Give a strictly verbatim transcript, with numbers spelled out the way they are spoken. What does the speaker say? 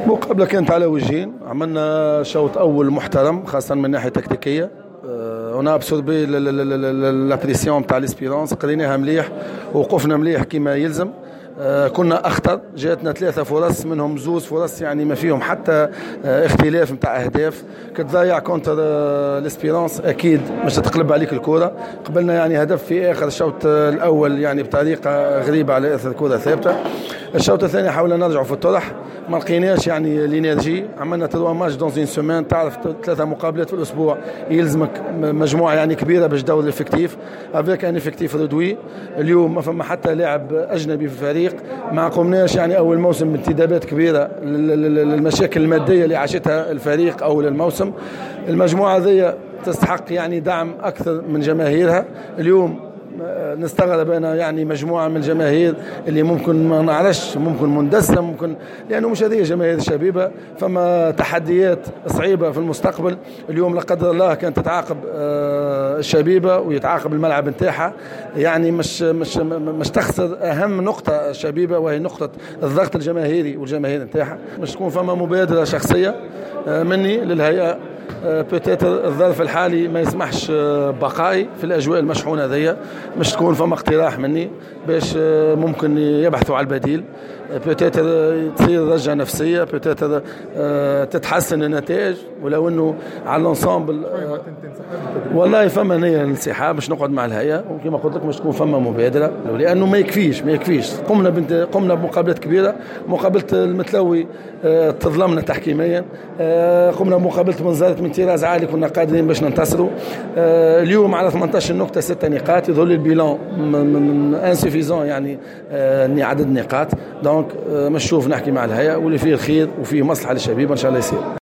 مقابلة كانت على وجهين. عملنا شوط أول محترم خاصة من ناحية تكتيكية. هنا ابسوربي لا بريسيون تاع ليسبيرونس، قريناها مليح ووقفنا مليح كما يلزم. كنا اخطر، جاتنا ثلاثه فرص منهم زوز فرص يعني ما فيهم حتى اختلاف نتاع اهداف. كتضيع كونتر ليسبيرونس اكيد مش تقلب عليك الكره. قبلنا يعني هدف في اخر الشوط الاول يعني بطريقه غريبه على اثر كره ثابته. الشوط الثاني حاولنا نرجعوا في الطرح، ما لقيناش يعني الانرجي. عملنا تروا ماتش دون اون سيمين، تعرف ثلاثه مقابلات في الاسبوع يلزمك مجموعه يعني كبيره باش تدور الافكتيف افيك ان افكتيف رودوي. اليوم ما فما حتى لاعب اجنبي في الفريق، ما قمناش يعني اول موسم بانتدابات كبيره للمشاكل الماديه اللي عاشتها الفريق اول الموسم. المجموعه ذي تستحق يعني دعم اكثر من جماهيرها. اليوم نستغرب أنا يعني مجموعة من الجماهير اللي ممكن ما نعرفش، ممكن مندسة، ممكن لأنه مش هذه جماهير شبيبة. فما تحديات صعيبة في المستقبل. اليوم لا قدر الله كانت تتعاقب الشبيبة ويتعاقب الملعب نتاعها، يعني مش مش مش تخسر أهم نقطة شبيبة وهي نقطة الضغط الجماهيري والجماهير نتاعها. مش تكون فما مبادرة شخصية مني للهيئة، بوتيتر الظرف الحالي ما يسمحش بقائي في الأجواء المشحونة ذي. مش تكون فما اقتراح مني باش ممكن يبحثوا على البديل. بوتيتر تصير رجعة نفسية، بوتيتر تتحسن النتائج، ولو انه على الانسامبل والله فما نية الانسحاب مش نقعد مع الهيئة. وكما قلت لك مش تكون فما مبادرة لأنه ما يكفيش ما يكفيش قمنا بنت قمنا بمقابلات كبيرة. مقابلة المتلوي تظلمنا تحكيميا، قمنا بمقابلة منظرة من تيراز عالي كنا قادرين باش ننتصروا. اليوم على ثمانية عشر نقطة ستة نقاط، يظل البيلان انسوفيزون يعني عدد نقاط. دونك مش نشوف نحكي مع الهيئة واللي فيه الخير وفيه مصلحة للشبيبة ان شاء الله يصير.